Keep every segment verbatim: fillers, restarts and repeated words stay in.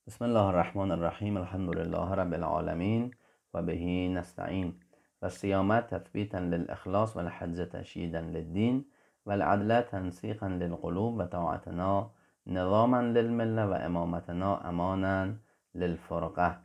بسم الله الرحمن الرحیم. الحمد لله رب العالمین و بهی نستعین. و الصیام تثبیتا للاخلاص و الحج تشییدا للدین و العدل تنسیقا للقلوب و طاعتنا نظاما للمله و امامتنا امانا للفرقه.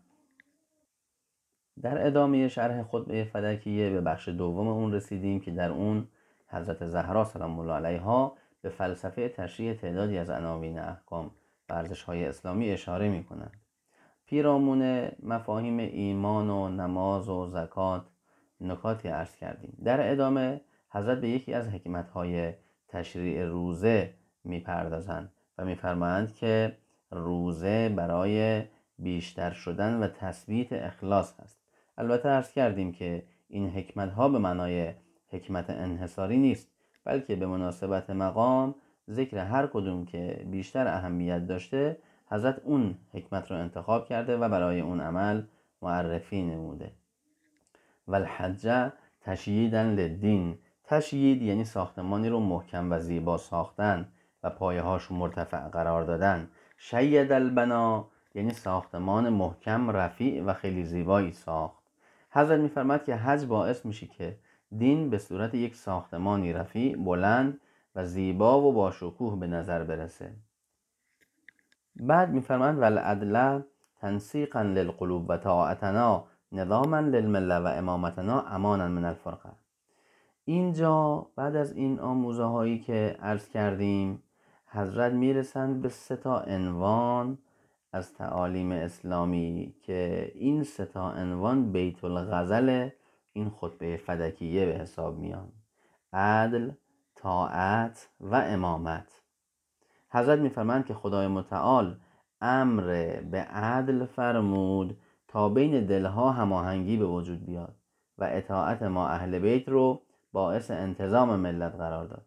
در ادامه شرح خطبه فدکیه به بخش دوم اون رسیدیم که در اون حضرت زهرا سلام الله علیها به فلسفه تشریح تعدادی از عناوین احکام و ارزش‌های اسلامی اشاره می‌کنند. پیرامون مفاهیم ایمان و نماز و زکات نکاتی عرض کردیم. در ادامه حضرت به یکی از حکمت‌های تشریع روزه می‌پردازند و می‌فرمایند که روزه برای بیشتر شدن و تثبیت اخلاص هست. البته عرض کردیم که این حکمت‌ها به معنای حکمت انحصاری نیست، بلکه به مناسبت مقام ذکر هر کدوم که بیشتر اهمیت داشته حضرت اون حکمت رو انتخاب کرده و برای اون عمل معرفی نموده. و الحج تشییدا للدین. تشیید یعنی ساختمانی رو محکم و زیبا ساختن و پایه هاش مرتفع قرار دادن. شید البنا یعنی ساختمان محکم رفیع و خیلی زیبایی ساخت. حضرت میفرماد که حج باعث میشه که دین به صورت یک ساختمانی رفیع، بلند و زیبا و با شکوه به نظر برسه. بعد میفرماند والعدل تنسیقا للقلوب و طاعتنا نظاما للمله و امامتنا امانا من الفرقه. اینجا بعد از این آموزه هایی که عرض کردیم حضرت میرسند به سه تا عنوان از تعالیم اسلامی که این سه تا عنوان بیت الغزل این خطبه فدکیه به حساب میان: عدل، طاعت و امامت. حضرت میفرمایند که خدای متعال امر به عدل فرمود تا بین دلها هماهنگی به وجود بیاد و اطاعت ما اهل بیت رو باعث انتظام ملت قرار داد.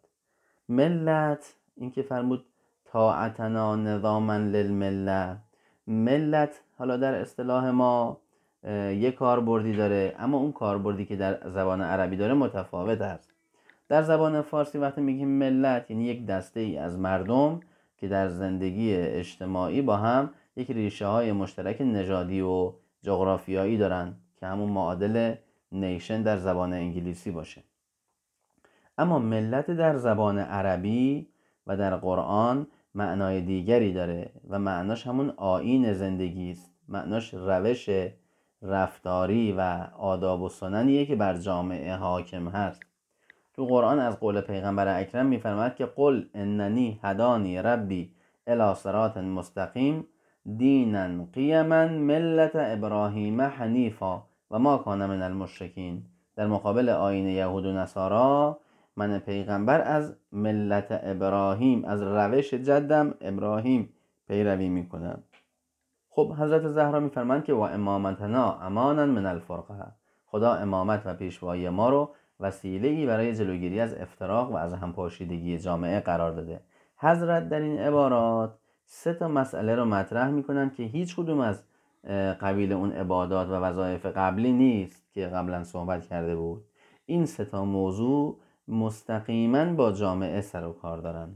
ملت این که فرمود طاعتنا نظاما للمله، ملت حالا در اصطلاح ما یک کاربردی داره، اما اون کاربردی که در زبان عربی داره متفاوت است. در زبان فارسی وقتی میگیم ملت یعنی یک دسته ای از مردم که در زندگی اجتماعی با هم یک ریشه های مشترک نژادی و جغرافیایی دارن که همون معادل نیشن در زبان انگلیسی باشه. اما ملت در زبان عربی و در قرآن معنای دیگری داره و معناش همون آیین زندگی است. معناش روش رفتاری و آداب و سننیه که بر جامعه حاکم هست. تو قرآن از قول پیغمبر اکرم میفرماید که قل اننی هدانی ربی الی صراط مستقیم دینا قیما ملت ابراهیم حنیفا و ما کان من المشرکین. در مقابل آیین یهود و نصارا من پیغمبر از ملت ابراهیم، از روش جدم ابراهیم پیروی میکنم. خب حضرت زهرا میفرمایند که و امامتنا امانا من الفرقه. خدا امامت و پیشوایی ما رو وسیله‌ای برای جلوگیری از افتراق و از همپاشیدگی جامعه قرار داده. حضرت در این عبارات سه تا مسئله رو مطرح میکنن که هیچ کدوم از قبیل اون عبادات و وظایف قبلی نیست که قبلا صحبت کرده بود. این سه تا موضوع مستقیما با جامعه سر و کار دارن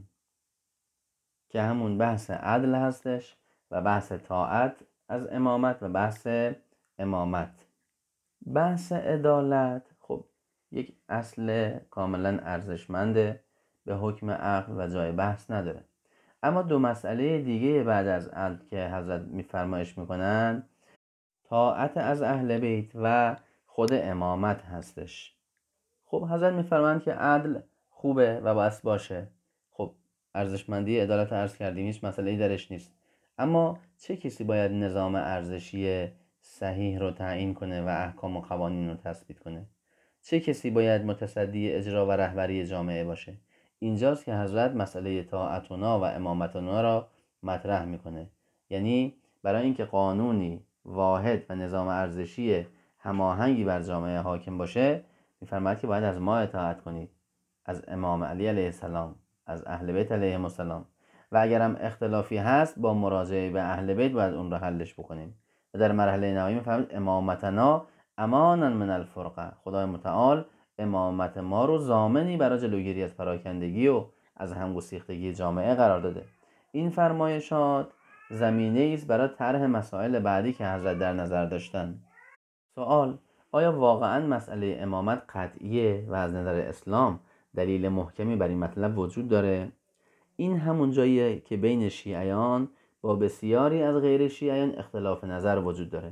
که همون بحث عدل هستش و بحث طاعت از امامت و بحث امامت. بحث عدالت خب یک اصل کاملا ارزشمنده، به حکم عقل و جای بحث نداره. اما دو مسئله دیگه بعد از عدل که حضرت میفرمایش میکنن طاعت از اهل بیت و خود امامت هستش. خب حضرت میفرمایند که عدل خوبه و باید باشه. خب ارزشمندی عدالت عرض کردیم، هیچ مسئله‌ای درش نیست. اما چه کسی باید نظام ارزشی صحیح رو تعیین کنه و احکام و قوانین رو تثبیت کنه؟ چه کسی باید متصدی اجرا و رهبری جامعه باشه؟ اینجاست که حضرت مسئله طاعتنا و امامتنا را مطرح میکنه. یعنی برای اینکه قانونی واحد و نظام ارزشی هماهنگی بر جامعه حاکم باشه میفرماید که باید از ما اطاعت کنید، از امام علی علیه السلام، از اهل بیت علیهم السلام، و اگرم اختلافی هست با مراجعه به اهل بیت باید اون رو حلش بکنیم. و در مرحله نهایی میفرماید امامتنا امانا من الفرقه. خدای متعال امامت ما رو ضامنی برای جلوگیری از پراکندگی و از همگسیختگی جامعه قرار داده. این فرمایشات زمینه است برای طرح مسائل بعدی که حضرت در نظر داشتند. سوال: آیا واقعا مسئله امامت قطعیه و از نظر اسلام دلیل محکمی بر این مطلب وجود داره؟ این همون جاییه که بین شیعیان با بسیاری از غیر شیعیان اختلاف نظر وجود داره.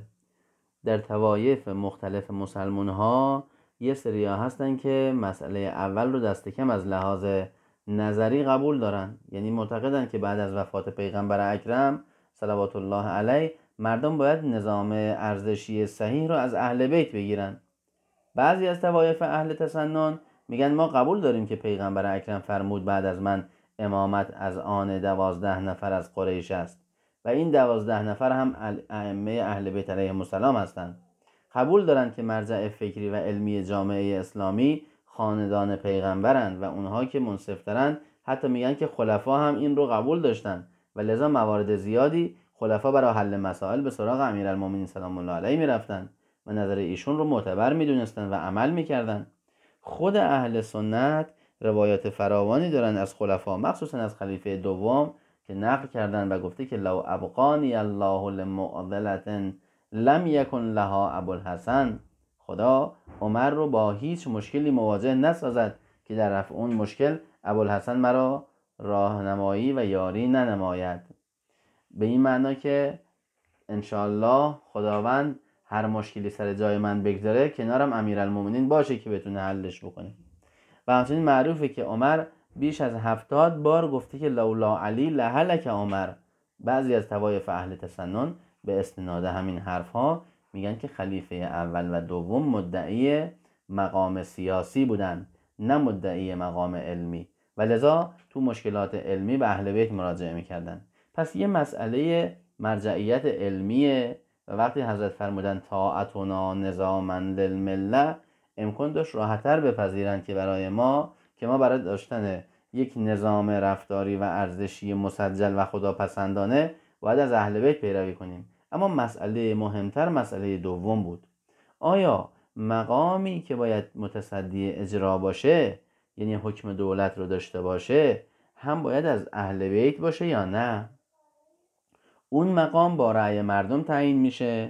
در طوایف مختلف مسلمان ها یه سریا هستن که مسئله اول رو دست کم از لحاظ نظری قبول دارن، یعنی معتقدن که بعد از وفات پیغمبر اکرم صلوات الله علیه مردم باید نظام ارزشی صحیح رو از اهل بیت بگیرن. بعضی از طوایف اهل تسنن میگن ما قبول داریم که پیغمبر اکرم فرمود بعد از من امامت از آن دوازده نفر از قریش است و این دوازده نفر هم ائمه اهل بیت علیهم السلام هستند. قبول دارند که مرجع فکری و علمی جامعه اسلامی خاندان پیغمبرند و اونها که منصفترند حتی میگن که خلفا هم این رو قبول داشتن و لذا موارد زیادی خلفا برای حل مسائل به سراغ امیرالمومنین سلام الله علیه میرفتن و نظر ایشون رو معتبر میدونستن و عمل میکردن. خود اهل سنت روایات فراوانی دارن از خلفا، مخصوصا از خلیفه دوم که نقل کردن و گفته که لو ابقانی الله لمعضلة لم یکن لها ابوالحسن، خدا عمر رو با هیچ مشکلی مواجه نسازد که در رفع اون مشکل ابوالحسن مرا راهنمایی و یاری ننماید. به این معنا که انشاءالله خداوند هر مشکلی سر جای من بگذاره کنارم امیرالمومنین باشه که بتونه حلش بکنه. و همچنین معروفه که عمر بیش از هفتاد بار گفته که لولا علی لهلک عمر. بعضی از طوایف اهل تسنن به استناد همین حرف ها میگن که خلیفه اول و دوم مدعی مقام سیاسی بودن، نه مدعی مقام علمی، و لذا تو مشکلات علمی به اهل بیت مراجعه میکردن. پس یه مسئله مرجعیت علمیه و وقتی حضرت فرمودن طاعتنا نظاما للمله امکان داشت راحت‌تر بپذیرند که برای ما که ما برای داشتن یک نظام رفتاری و ارزشی مسجل و خداپسندانه باید از اهل بیت پیروی کنیم. اما مسئله مهمتر مسئله دوم بود. آیا مقامی که باید متصدی اجرا باشه، یعنی حکم دولت رو داشته باشه، هم باید از اهل بیت باشه یا نه؟ اون مقام با رأی مردم تعیین میشه.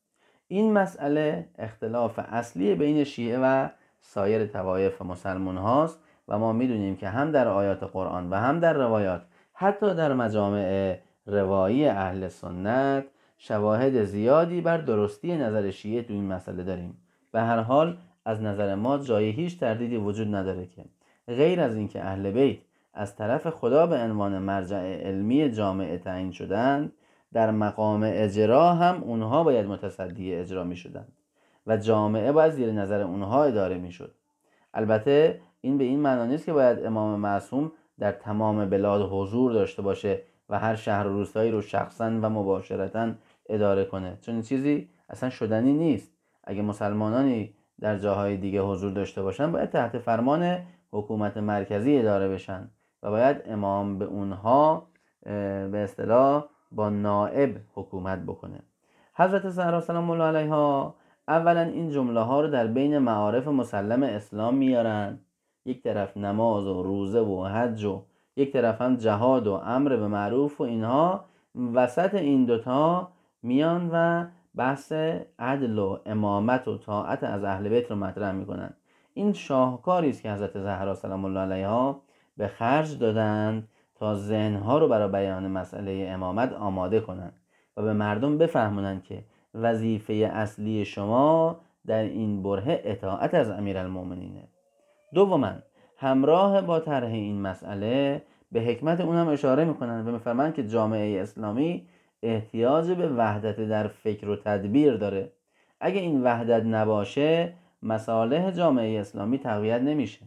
این مسئله اختلاف اصلی بین شیعه و سایر طوایف مسلمان هاست و ما میدونیم که هم در آیات قرآن و هم در روایات، حتی در مجامع روایی اهل سنت، شواهد زیادی بر درستی نظر شیعه تو این مسئله داریم. به هر حال از نظر ما جای هیچ تردیدی وجود نداره که غیر از اینکه اهل بیت از طرف خدا به عنوان مرجع علمی جامعه تعیین شدند، در مقام اجرا هم اونها باید متصدی اجرا می شدن و جامعه باید زیر نظر اونها اداره می شد. البته این به این معنی نیست که باید امام معصوم در تمام بلاد حضور داشته باشه و هر شهر و روستایی رو شخصا و مباشرتا اداره کنه، چون این چیزی اصلا شدنی نیست. اگه مسلمانانی در جاهای دیگه حضور داشته باشن باید تحت فرمان حکومت مرکزی اداره بشن و باید امام به اونها به اصطلاح با نائب حکومت بکنه. حضرت زهرا سلام الله علیها اولا این جمله ها رو در بین معارف مسلم اسلام میارن، یک طرف نماز و روزه و حج و یک طرف هم جهاد و امر به معروف و اینها، وسط این دوتا میان و بحث عدل و امامت و طاعت از اهل بیت رو مطرح میکنن. این شاهکاری است که حضرت زهرا سلام الله علیها به خرج دادند تا ذهنها رو برای بیان مسئله امامت آماده کنند و به مردم بفهمونند که وظیفه اصلی شما در این بره اطاعت از امیرالمومنینه. دوما همراه با طرح این مسئله به حکمت اونم اشاره میکنن و میفرمایند که جامعه اسلامی احتیاج به وحدت در فکر و تدبیر داره. اگه این وحدت نباشه مصالح جامعه اسلامی تقویت نمیشه.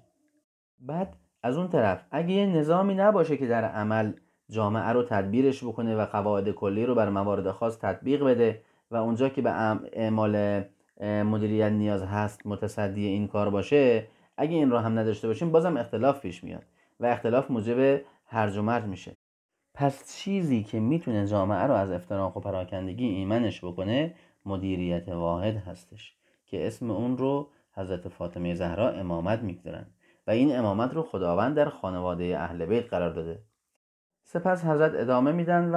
بعد از اون طرف اگه یه نظامی نباشه که در عمل جامعه رو تدبیرش بکنه و قواعد کلی رو بر موارد خاص تطبیق بده و اونجا که به اعمال مدیریت نیاز هست متصدی این کار باشه، اگه این رو هم نداشته باشیم بازم اختلاف پیش میاد و اختلاف موجب هرج و مرج میشه. پس چیزی که میتونه جامعه رو از افتراق و پراکندگی ایمنش بکنه مدیریت واحد هستش که اسم اون رو حضرت فاطمه زهرا امامت میگذارن و این امامت رو خداوند در خانواده اهل بیت قرار داده. سپس حضرت ادامه میدن و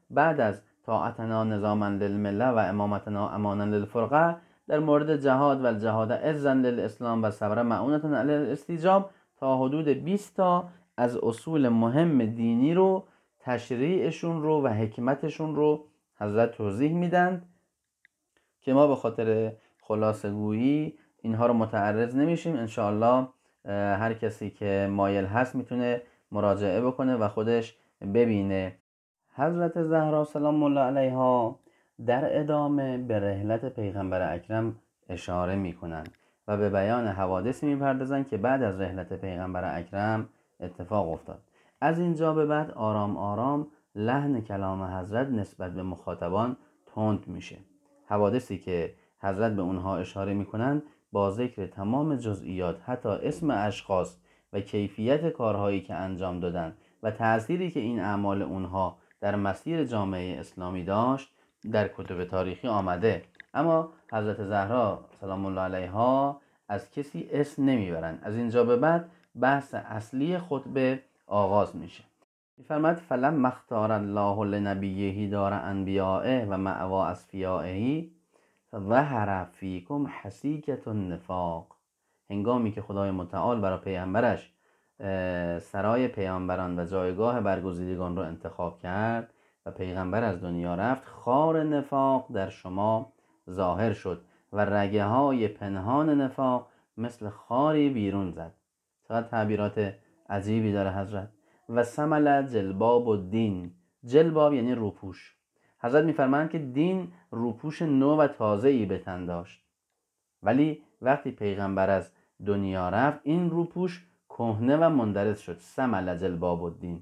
بعد از طاعتنا نظاما للمله و امامتنا امانا للفرقه در مورد جهاد و الجهاد عزا للاسلام و صبر معونتون علی الاستیجاب تا حدود بیست تا از اصول مهم دینی رو، تشریعشون رو و حکمتشون رو حضرت توضیح میدن که ما به خاطر خلاصه گویی اینها رو متعرض نمیشیم. انشاءالله هر کسی که مایل هست میتونه مراجعه بکنه و خودش ببینه. حضرت زهرا سلام الله علیها در ادامه به رحلت پیغمبر اکرم اشاره میکنن و به بیان حوادثی میپردازن که بعد از رحلت پیغمبر اکرم اتفاق افتاد. از اینجا به بعد آرام آرام لحن کلام حضرت نسبت به مخاطبان تند میشه. حوادثی که حضرت به اونها اشاره میکنن با ذکر تمام جزئیات، حتی اسم اشخاص و کیفیت کارهایی که انجام دادن و تأثیری که این اعمال اونها در مسیر جامعه اسلامی داشت در کتب تاریخی آمده. اما حضرت زهرا سلام الله علیها از کسی اسم نمیبرن. از اینجا به بعد بحث اصلی خطبه آغاز میشه. میفرماد فلم اختار الله لنبیه دار انبیائه و مأوا اصفیائه ظهر فیکم حسیکة النفاق. هنگامی که خدای متعال برای پیامبرش سرای پیامبران و جایگاه برگزیدگان رو انتخاب کرد و پیغمبر از دنیا رفت، خار نفاق در شما ظاهر شد و رگه های پنهان نفاق مثل خاری بیرون زد. چقدر تعبیرات عجیبی داره حضرت. و سمل جلباب الدین، جلباب یعنی روپوش. حضرت میفرمایند که دین روپوش نو و تازه‌ای به تن داشت، ولی وقتی پیغمبر از دنیا رفت این روپوش کهنه و مندرس شد. سمل جلباب الدین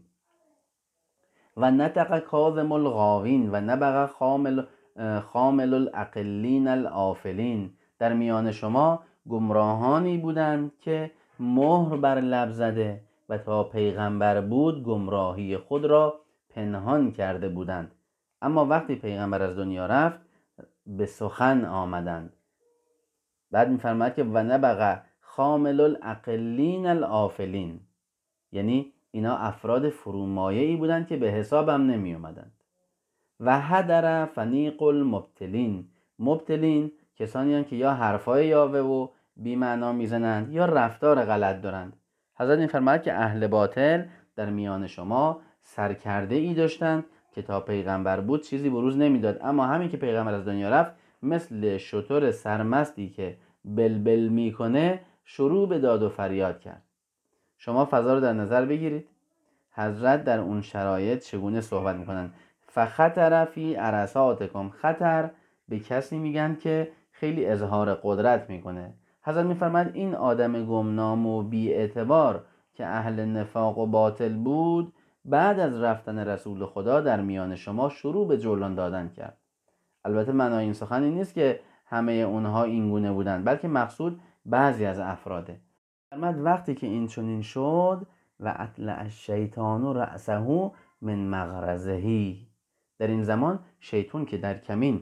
و نطق کاظم الغاوین و نبغ خامل خامل الاقلین الافلین. در میان شما گمراهانی بودند که مهر بر لب زده و تا پیغمبر بود گمراهی خود را پنهان کرده بودند، اما وقتی پیغمبر از دنیا رفت به سخن آمدند. بعد میفرماید که و نبغ خامل الاقلین الافلین، یعنی اینا افراد فرومایه‌ای بودند که به حساب هم نمی اومدند. و هدر فنیق المبتلین، مبتلین کسانی هستند که یا حرفای یاوه و بی معنا میزنند یا رفتار غلط دارند. حضرت میفرماید که اهل باطل در میان شما سرکرده ای داشتند که تا پیغمبر بود چیزی بروز نمیداد، اما همین که پیغمبر از دنیا رفت مثل شتر سرمستی که بلبل میکنه شروع به داد و فریاد کرد. شما فضا رو در نظر بگیرید حضرت در اون شرایط چگونه صحبت میکنن. فخطر فی عرصاتکم، خطر به کسی میگن که خیلی اظهار قدرت میکنه. حضرت میفرماید این آدم گمنام و بی اعتبار که اهل نفاق و باطل بود بعد از رفتن رسول خدا در میان شما شروع به جولان دادن کرد. البته معنای این سخن این نیست که همه اونها این گونه بودند، بلکه مقصود بعضی از افراده. فرمود وقتی که این چنین شد و اطلع الشیطان رأسه من مغرزه، در این زمان شیطان که در کمین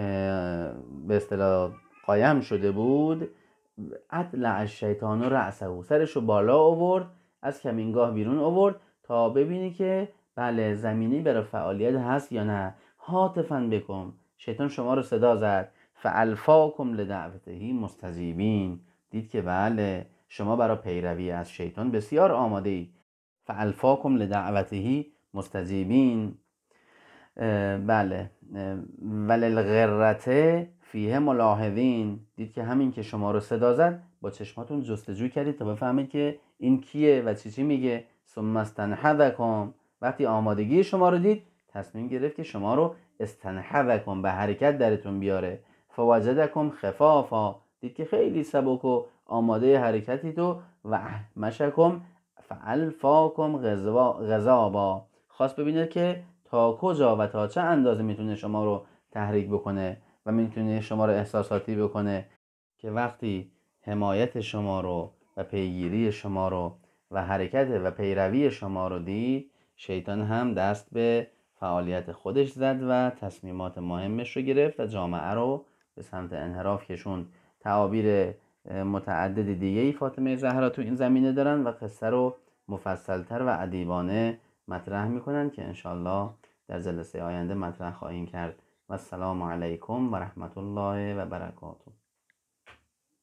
به اصطلاح قایم شده بود، اطلع الشیطان رأسه، سرشو بالا آورد، از کمینگاه بیرون آورد تا ببینی که بله زمینی برای فعالیت هست یا نه. هاتفاً بکن، شیطان شما رو صدا زد. فالفاکم لدعوته مستجیبین، دید که بله شما برای پیروی از شیطان بسیار آماده اید. فالفاکم لدعوته مستجیبین، بله وللغرته فیه ملاحظین، دید که همین که شما رو صدا زد با چشماتون جستجو کردید تا بفهمید که این کیه و چی چی میگه. ثم استنحذکم، وقتی آمادگی شما رو دید تصمیم گرفت که شما رو استنحذکم به حرکت درتون بیاره. فوجدکم خفافا، دید که خیلی سبک و آماده حرکتی تو. و احمشکم فالفاکم غضابا، خواست ببینه که تا کجا و تا چه اندازه میتونه شما رو تحریک بکنه و میتونه شما رو احساساتی بکنه که وقتی حمایت شما رو و پیگیری شما رو و حرکت و پیروی شما رو دید، شیطان هم دست به فعالیت خودش زد و تصمیمات مهمش رو گرفت و جامعه رو به سمت انحراف کشوند. تعابیر متعدد دیگه‌ای فاطمه زهرا تو این زمینه دارن و قصه رو مفصلتر و ادیبانه مطرح میکنن که انشالله در جلسه آینده مطرح خواهیم کرد. و السلام علیکم و رحمت الله و برکاته.